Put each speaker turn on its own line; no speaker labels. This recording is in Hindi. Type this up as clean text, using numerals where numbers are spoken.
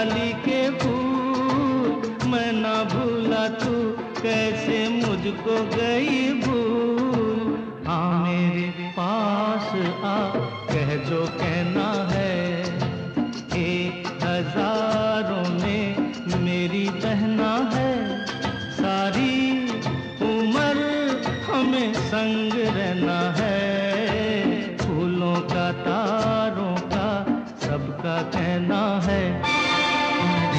डाली के फूल मैं ना भूला, तू कैसे मुझको गई भूल। हाँ मेरे पास आ, कह जो कहना है, 1000 में मेरी बहना है। सारी उम्र हमें संग रहना है।